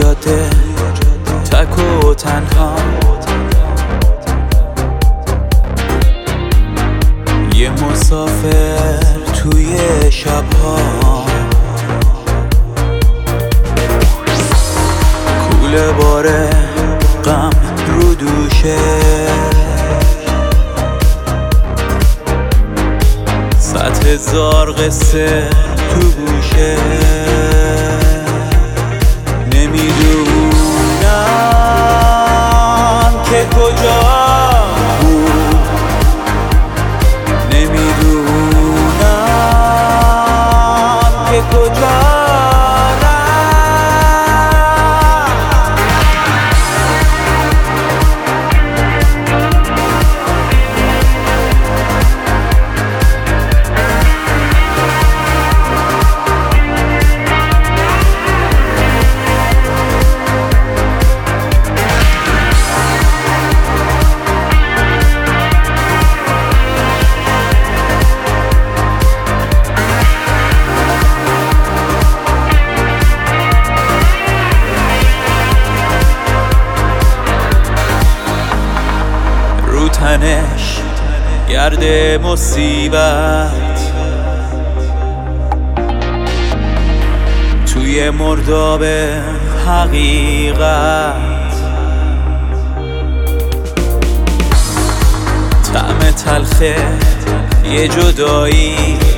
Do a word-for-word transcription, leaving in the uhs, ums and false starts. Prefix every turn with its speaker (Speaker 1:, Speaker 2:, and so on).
Speaker 1: جاده تک و تنها، یه مسافر توی شبها، کوله باره غم رو دوشه، صد هزار قصه تو گوشه. نمیدونم که کجا بود، نمیدونم که کجا تنش گرد مصیبت، توی مرداب حقیقت، طعم تلخه یه جدایی